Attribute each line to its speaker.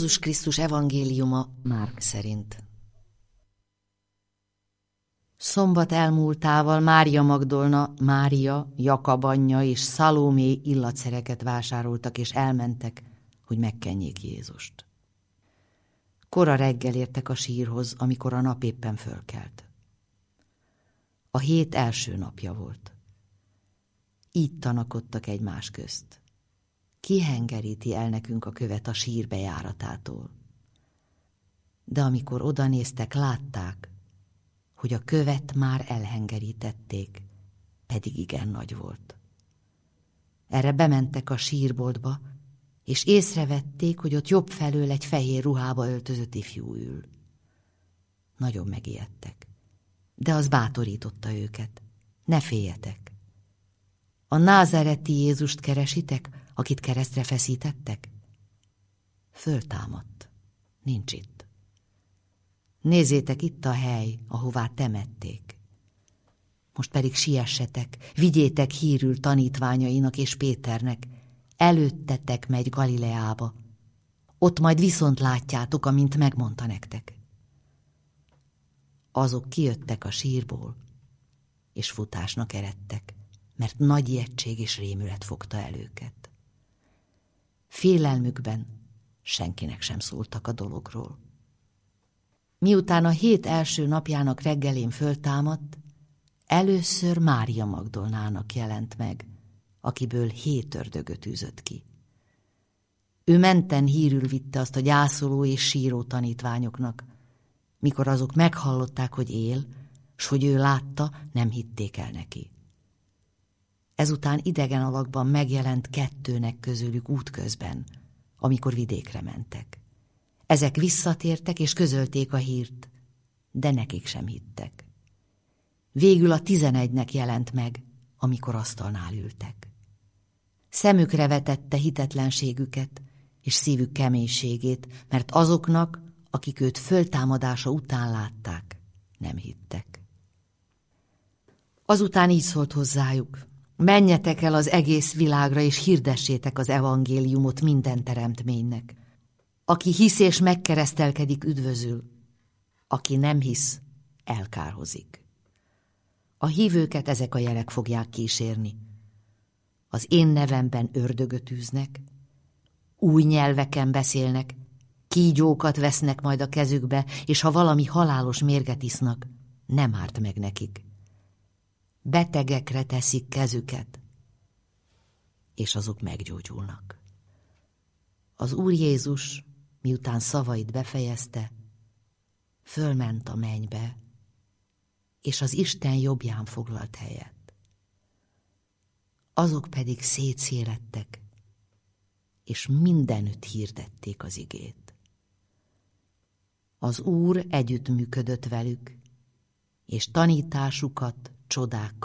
Speaker 1: Jézus Krisztus evangéliuma Márk szerint. Szombat elmúltával Mária Magdolna, Mária, Jakab anyja és Szalómé illatszereket vásároltak, és elmentek, hogy megkenjék Jézust. Kora reggel értek a sírhoz, amikor a nap éppen fölkelt. A hét első napja volt. Így tanakodtak egymás közt. Ki hengeríti el nekünk a követ a sír bejáratától? De amikor odanéztek, látták, hogy a követ már elhengerítették, pedig igen nagy volt. Erre bementek a sírboltba, és észrevették, hogy ott jobb felől egy fehér ruhába öltözött ifjú ül. Nagyon megijedtek, de az bátorította őket. Ne féljetek! A názáreti Jézust keresitek, akit keresztre feszítettek? Föltámadt, nincs itt. Nézzétek, itt a hely, ahová temették. Most pedig siessetek, vigyétek hírül tanítványainak és Péternek, előttetek megy Galileába. Ott majd viszont látjátok, amint megmondta nektek. Azok kijöttek a sírból, és futásnak eredtek, mert nagy ijegység és rémület fogta el őket. Félelmükben senkinek sem szóltak a dologról. Miután a hét első napjának reggelén föltámadt, először Mária Magdolnának jelent meg, akiből 7 ördögöt űzött ki. Ő menten hírül vitte azt a gyászoló és síró tanítványoknak. Mikor azok meghallották, hogy él, s hogy ő látta, nem hitték el neki. Ezután idegen alakban megjelent 2 közülük útközben, amikor vidékre mentek. Ezek visszatértek és közölték a hírt, de nekik sem hittek. Végül a 11 jelent meg, amikor asztalnál ültek. Szemükre vetette hitetlenségüket és szívük keménységét, mert azoknak, akik őt föltámadása után látták, nem hittek. Azután így szólt hozzájuk: menjetek el az egész világra, és hirdessétek az evangéliumot minden teremtménynek. Aki hisz és megkeresztelkedik, üdvözül, aki nem hisz, elkárhozik. A hívőket ezek a jelek fogják kísérni. Az én nevemben ördögöt űznek, új nyelveken beszélnek, kígyókat vesznek majd a kezükbe, és ha valami halálos mérget isznak, nem árt meg nekik. Betegekre teszik kezüket, és azok meggyógyulnak. Az Úr Jézus, miután szavait befejezte, fölment a mennybe, és az Isten jobbján foglalt helyet. Azok pedig szétszélettek, és mindenütt hirdették az igét. Az Úr együttműködött velük, és tanításukat csodákkal